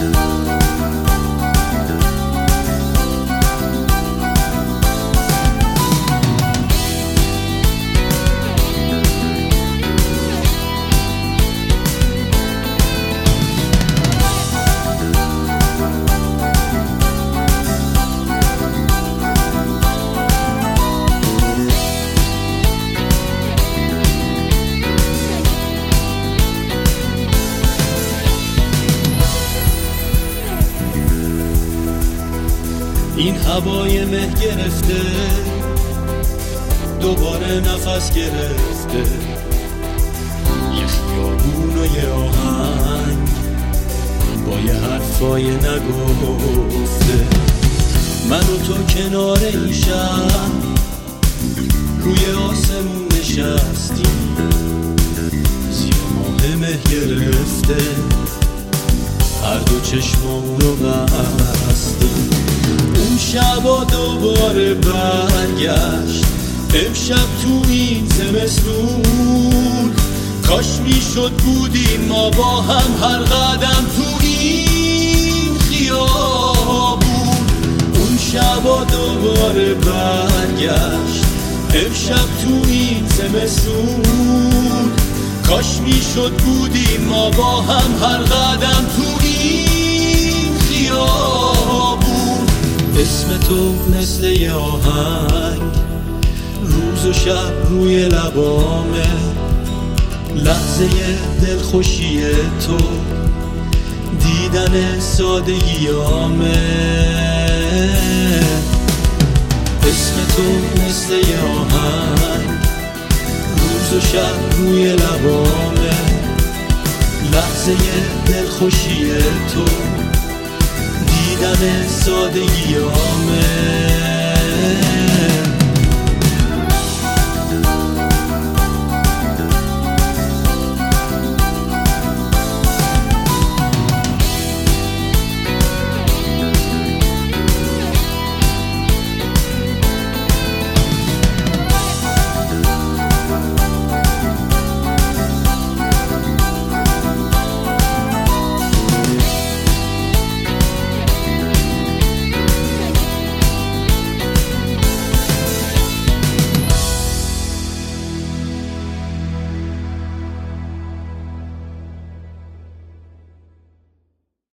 این هوای مه گرفته دوباره نفس گرفته، یه خیابون و یه آهنگ با یه حرفای نگفته. من و تو کنار این شهر روی آسمون نشستیم، زیر ماه مه گرفته هر دو چشمامونو بستیم. اون شبا دوباره برگشت، امشب تو این زمستون کاش میشد بودیم ما با هم هر قدم تو این خیابون. اون شبا دوباره برگشت، امشب تو این زمستون کاش میشد بودیم ما با هم هر قدم تو این خیابون. اسم تو مثل یه آهنگ روز و شب روی لبامه، لحظه دلخوشی تو دیدن سادگیامه. اسم تو مثل یه آهنگ روز و شب روی لبامه، لحظه دلخوشی تو دیدن سادگیامه.